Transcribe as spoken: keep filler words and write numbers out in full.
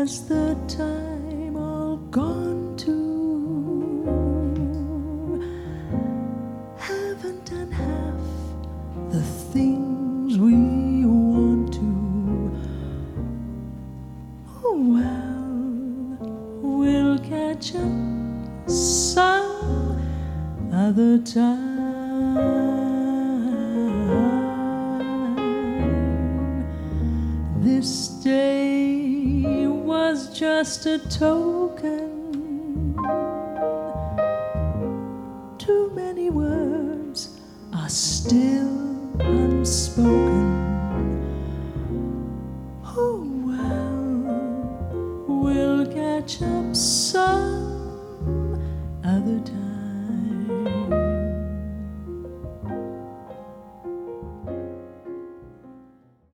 has the time all gone to? Haven't done half the things we want to. Oh well, we'll catch up some other time. This day was just a token. Too many words are still unspoken.